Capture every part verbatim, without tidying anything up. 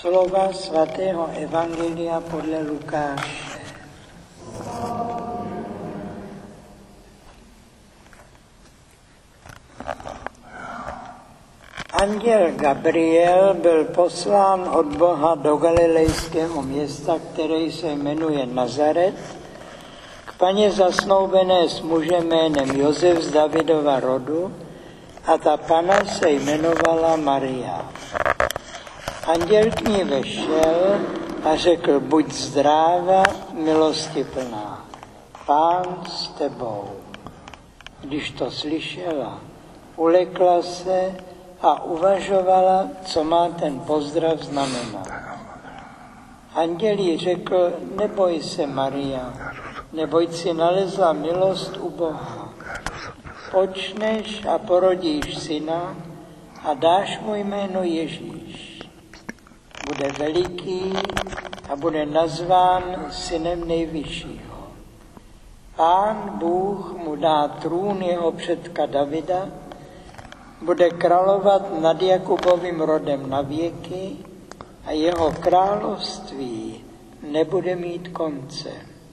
Slova svatého Evangelia podle Lukáše. Anděl Gabriel byl poslán od Boha do galilejského města, které se jmenuje Nazaret, k paně zasnoubené s mužem jménem Josef z Davidova rodu, a ta pana se jmenovala Maria. Anděl k ní vešel a řekl: buď zdráva, milostiplná, Pán s tebou. Když to slyšela, ulekla se a uvažovala, co má ten pozdrav znamenat. Anděl jí řekl: neboj se, Maria, neboť si nalezla milost u Boha. Počneš a porodíš syna a dáš mu jméno Ježíš. Bude veliký a bude nazván synem nejvyššího. Pán Bůh mu dá trůn jeho předka Davida, bude královat nad Jakubovým rodem na věky a jeho království nebude mít konce.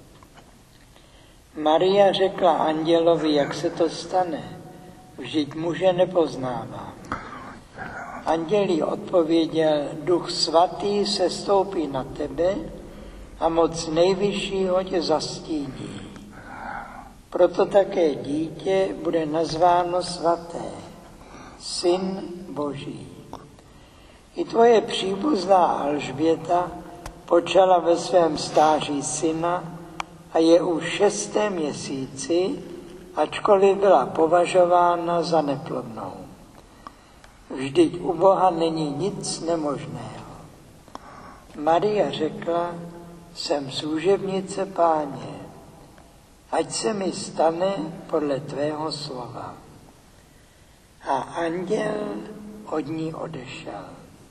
Maria řekla andělovi: jak se to stane? Vždyť muže nepoznávám. Anděl jí odpověděl: Duch svatý sestoupí na tebe a moc nejvyššího tě zastíní. Proto také dítě bude nazváno svaté, Syn Boží. I tvoje příbuzná Alžběta počala ve svém stáří syna a je už šesté měsíci, ačkoliv byla považována za neplodnou. Vždyť u Boha není nic nemožného. Maria řekla: jsem služebnice Páně, ať se mi stane podle tvého slova. A anděl od ní odešel.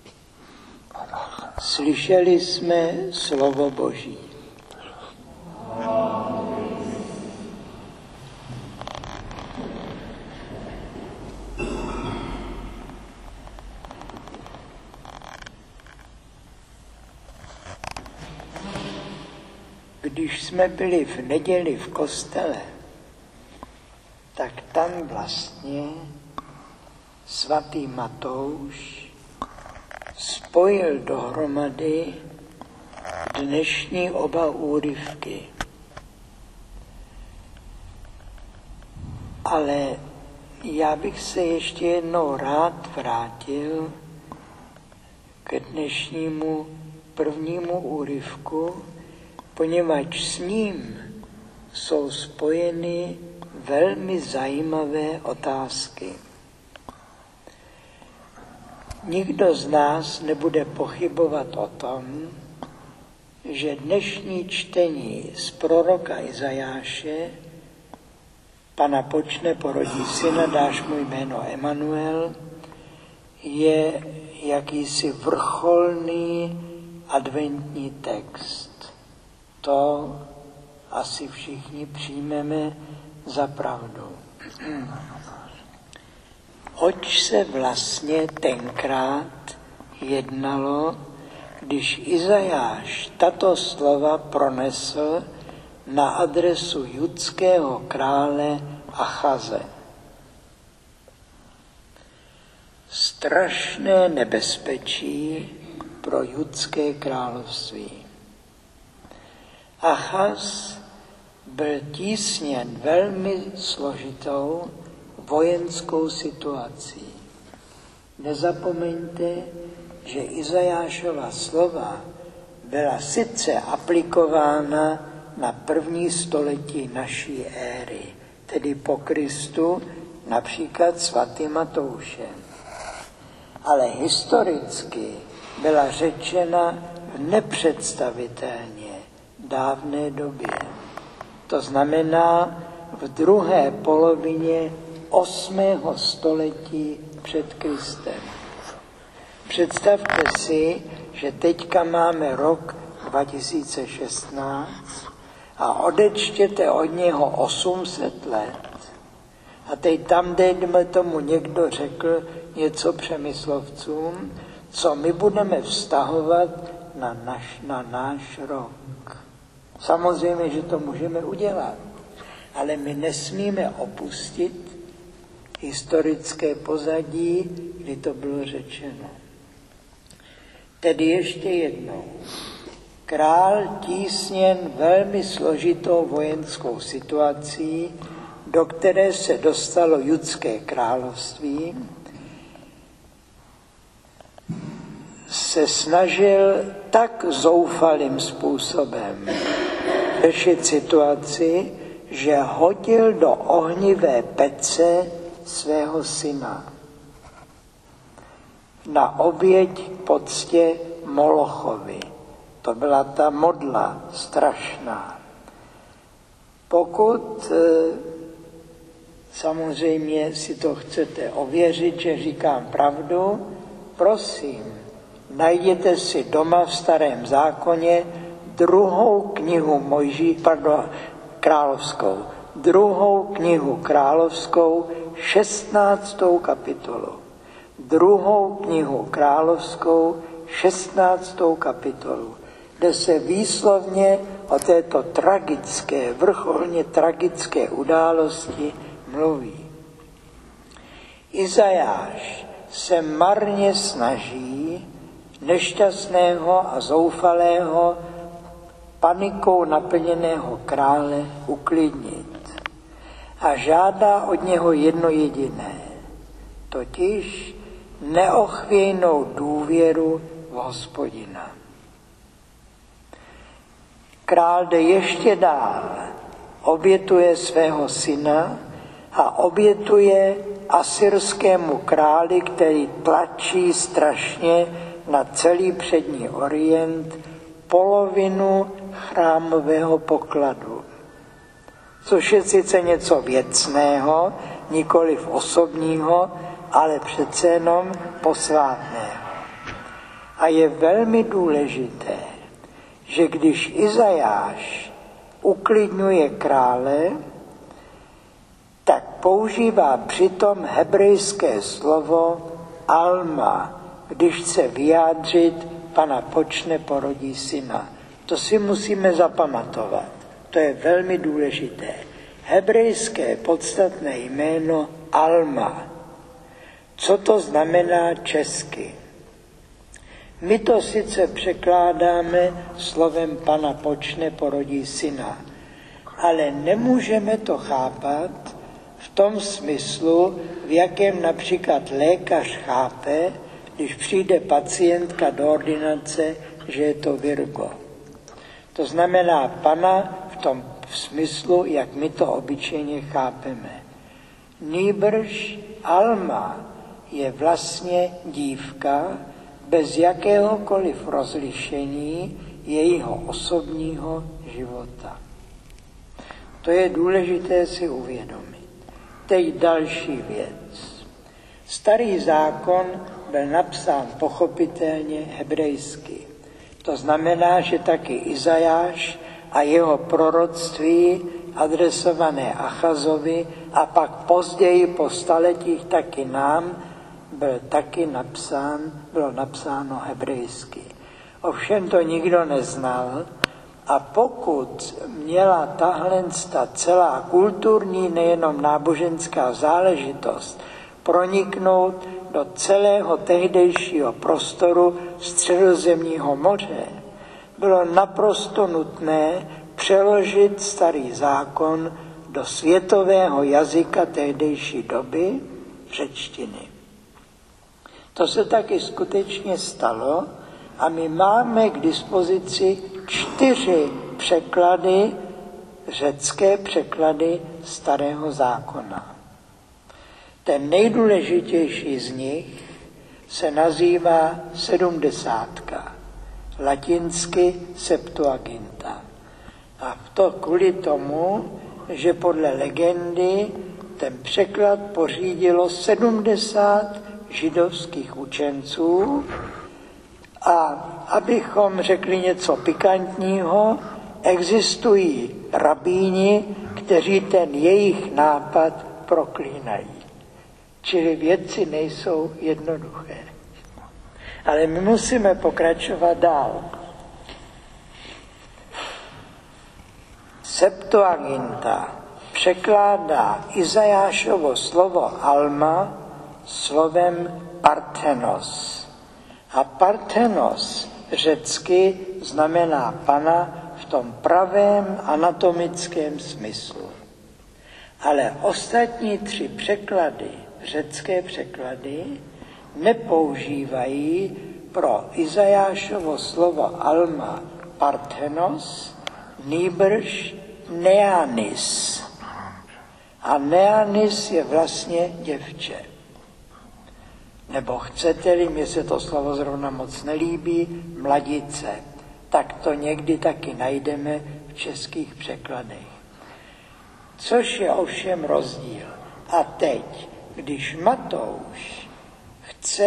Slyšeli jsme slovo Boží. Když jsme byli v neděli v kostele, tak tam vlastně svatý Matouš spojil dohromady dnešní oba úryvky. Ale já bych se ještě jednou rád vrátil k dnešnímu prvnímu úryvku, poněvadž s ním jsou spojeny velmi zajímavé otázky. Nikdo z nás nebude pochybovat o tom, že dnešní čtení z proroka Izajáše: Pana počne, porodí syna, dáš mu jméno Emanuel, je jakýsi vrcholný adventní text. To asi všichni přijmeme za pravdu. Oč se vlastně tenkrát jednalo, když Izajáš tato slova pronesl na adresu judského krále Achaze? Strašné nebezpečí pro judské království. Achaz byl tísněn velmi složitou vojenskou situací. Nezapomeňte, že Izajášova slova byla sice aplikována na první století naší éry, tedy po Kristu, například svatým Matoušem. Ale historicky byla řečena v nepředstavitelně dávné době. To znamená v druhé polovině osmého století před Kristem. Představte si, že teďka máme rok dva tisíce šestnáct a odečtěte od něho osm set let. A teď tam, dejme tomu, někdo řekl něco přemyslovcům, co my budeme vztahovat na náš, na náš rok. Samozřejmě, že to můžeme udělat, ale my nesmíme opustit historické pozadí, kdy to bylo řečeno. Tedy ještě jednou. Král tísněn velmi složitou vojenskou situací, do které se dostalo judské království, se snažil tak zoufalým způsobem řešit situaci, že hodil do ohnivé pece svého syna na oběť poctě Molochovi. To byla ta modla strašná. Pokud samozřejmě si to chcete ověřit, že říkám pravdu, prosím, najděte si doma v Starém zákoně druhou knihu Mojží, pardon, královskou, druhou knihu královskou, šestnáctou kapitolu. Druhou knihu královskou, šestnáctou kapitolu, kde se výslovně o této tragické, vrcholně tragické události mluví. Izajáš se marně snaží nešťastného a zoufalého, panikou naplněného krále uklidnit a žádá od něho jedno jediné, totiž neochvějnou důvěru v Hospodina. Král jde ještě dál, obětuje svého syna a obětuje asyrskému králi, který tlačí strašně na celý přední Orient, polovinu chrámového pokladu. Což je sice něco věcného, nikoliv osobního, ale přece jenom posvátného. A je velmi důležité, že když Izajáš uklidňuje krále, tak používá přitom hebrejské slovo alma, když chce vyjádřit Pana počne, porodí syna. To si musíme zapamatovat. To je velmi důležité. Hebrejské podstatné jméno alma. Co to znamená česky? My to sice překládáme slovem Pana počne, porodí syna, ale nemůžeme to chápat v tom smyslu, v jakém například lékař chápe, když přijde pacientka do ordinace, že je to Virgo. To znamená Pana v tom smyslu, jak my to obyčejně chápeme. Nýbrž alma je vlastně dívka bez jakéhokoliv rozlišení jejího osobního života. To je důležité si uvědomit. Teď další věc. Starý zákon byl napsán pochopitelně hebrejsky. To znamená, že taky Izajáš a jeho proroctví adresované Achazovi a pak později po staletích taky nám byl taky napsán, bylo napsáno hebrejsky. Ovšem to nikdo neznal a pokud měla tahle celá kulturní, nejenom náboženská záležitost proniknout do celého tehdejšího prostoru Středozemního moře, bylo naprosto nutné přeložit starý zákon do světového jazyka tehdejší doby, řečtiny. To se taky skutečně stalo a my máme k dispozici čtyři překlady, řecké překlady starého zákona. Ten nejdůležitější z nich se nazývá sedmdesátka, latinsky Septuaginta. A to kvůli tomu, že podle legendy ten překlad pořídilo sedmdesát židovských učenců a abychom řekli něco pikantního, existují rabíni, kteří ten jejich nápad proklínají. Čili věci nejsou jednoduché. Ale my musíme pokračovat dál. Septuaginta překládá Izajášovo slovo alma slovem parthenos. A parthenos řecky znamená pana v tom pravém anatomickém smyslu. Ale ostatní tři překlady, řecké překlady, nepoužívají pro Izajášovo slovo alma parthenos, nýbrž neanis. A neanis je vlastně děvče. Nebo chcete-li, mně se to slovo zrovna moc nelíbí, mladice. Tak to někdy taky najdeme v českých překladech. Což je ovšem rozdíl. A teď, když Matouš chce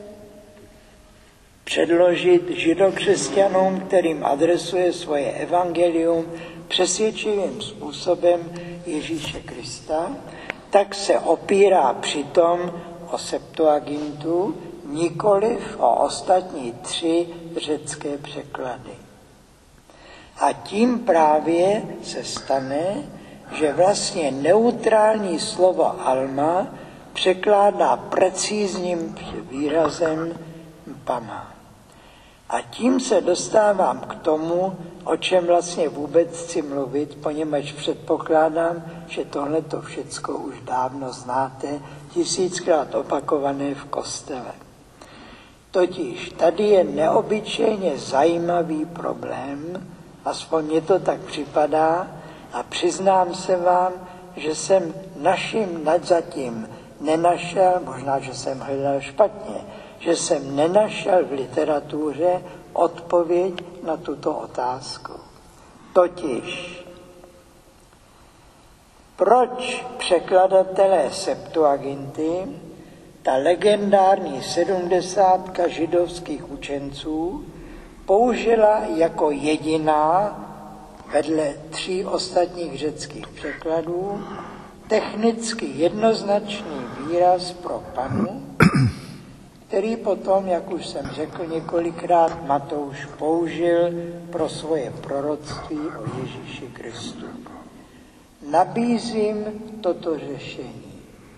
předložit židokřesťanům, kterým adresuje svoje evangelium, přesvědčivým způsobem Ježíše Krista, tak se opírá přitom o Septuagintu, nikoliv o ostatní tři řecké překlady. A tím právě se stane, že vlastně neutrální slovo alma překládá precízním výrazem pana. A tím se dostávám k tomu, o čem vlastně vůbec chci mluvit, poněvadž předpokládám, že tohle to všecko už dávno znáte, tisíckrát opakované v kostele. Totiž tady je neobyčejně zajímavý problém, aspoň mně to tak připadá, a přiznám se vám, že jsem naším nadzatím nenašel, možná, že jsem hledal špatně, že jsem nenašel v literatuře odpověď na tuto otázku. Totiž, proč překladatelé Septuaginty, ta legendární sedmdesátka židovských učenců, použila jako jediná vedle tří ostatních řeckých překladů technicky jednoznačný výraz pro panu, který potom, jak už jsem řekl několikrát, Matouš použil pro svoje proroctví o Ježíši Kristu. Nabízím toto řešení.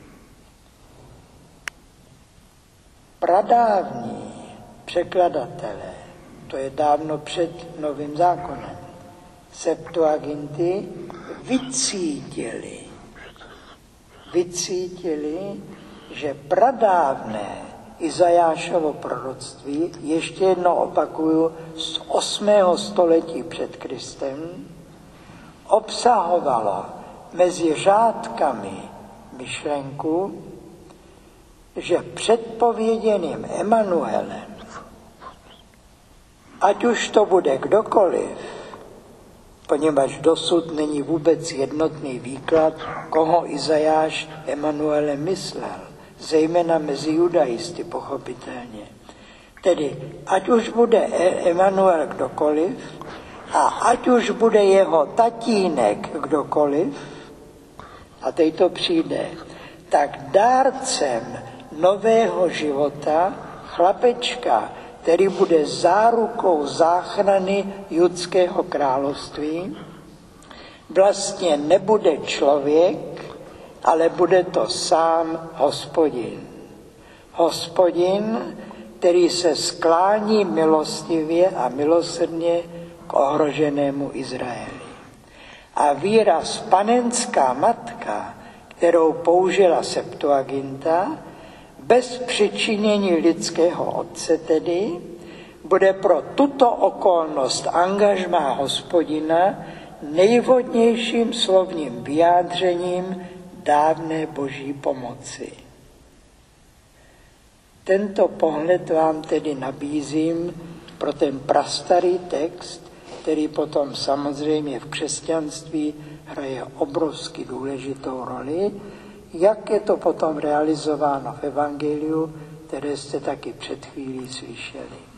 Pradávní překladatelé, to je dávno před Novým zákonem, Septuaginty vycítili, vycítili, že pradávné Izajášovo proroctví, ještě jednou opakuju, z osmého století před Kristem, obsahovalo mezi řádkami myšlenku, že předpověděným Emanuelem, ať už to bude kdokoliv, poněvadž dosud není vůbec jednotný výklad, koho Izajáš Emanuelem myslel, zejména mezi judaisty pochopitelně. Tedy ať už bude Emanuel kdokoliv a ať už bude jeho tatínek kdokoliv, a teď to přijde, tak dárcem nového života, chlapečka, který bude zárukou záchrany judského království, vlastně nebude člověk, ale bude to sám Hospodin. Hospodin, který se sklání milostivě a milosrdně k ohroženému Izraeli. A výraz panenská matka, kterou použila Septuaginta, bez přičinění lidského otce tedy, bude pro tuto okolnost angažmá Hospodina nejvhodnějším slovním vyjádřením dávné boží pomoci. Tento pohled vám tedy nabízím pro ten prastarý text, který potom samozřejmě v křesťanství hraje obrovsky důležitou roli, jak je to potom realizováno v evangeliu, které jste taky před chvílí slyšeli.